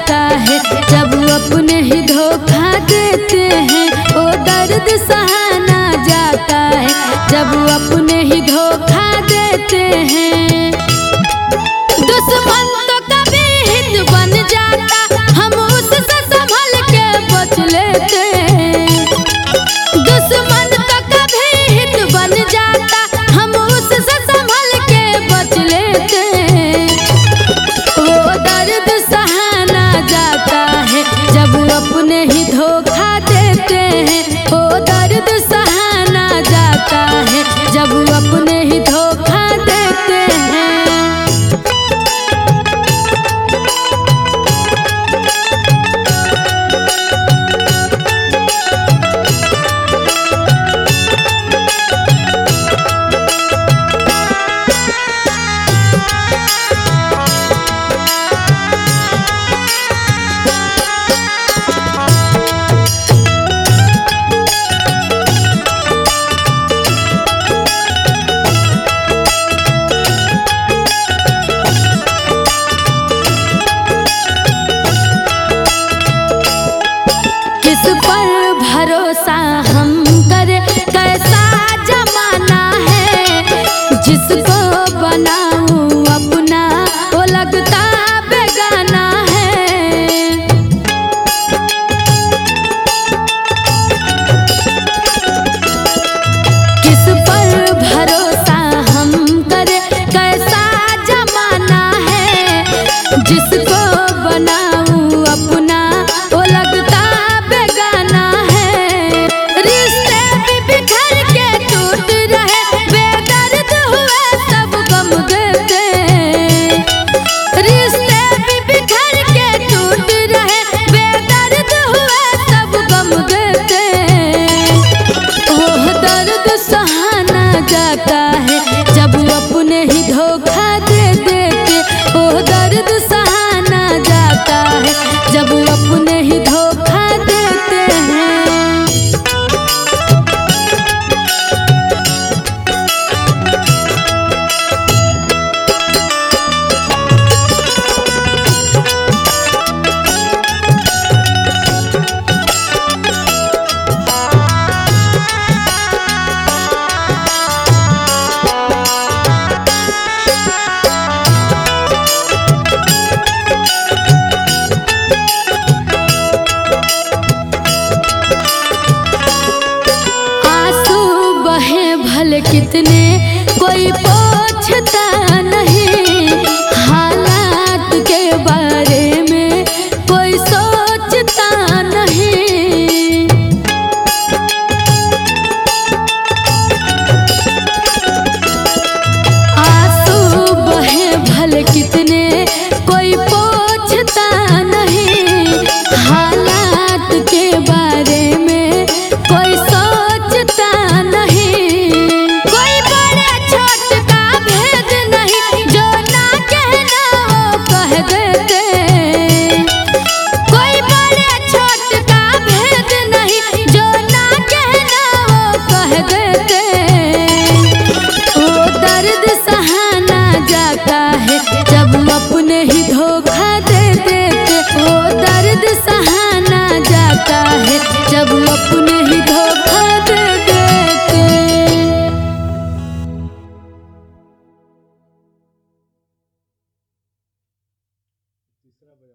जाता है जब अपने ही धोखा देते हैं। ओ दर्द सहा ना जाता है जब अपने ही धोखा देते हैं। दुश्मन तो कभी हित बन जाता, हम उससे संभल के बच लेते हैं। दुश्मन तो कभी हित बन जाता, हम उससे संभल के बच लेते हैं। वो दर्द सहा ना जाता है जब अपने ही धोखा देते हैं। वो दर्द सहा ना जाता है जब अपने ही धोखा देते हैं। किस पर भरोसा हम करें, कैसा जमाना है। जिसको बनाऊं अपना वो लगता बेगाना है। किस पर भरोसा हम करें, कैसा जमाना है। जिसको बनाऊं अपना वो लगता बेगाना है। रिश्ते भी बिखर के टूट रहे, बेदर्द हुए सब गम देते। रिश्ते भी बिखर के टूट रहे, बेदर्द हुए सब गम देते। ओह दर्द सहा ना जाता है जब अपने ही धोखा दे देते। ओह दर्द सहा ना जाता है जब अपने ही धोखा देते हैं। आंसू बहे भले कितने कोई पोंछता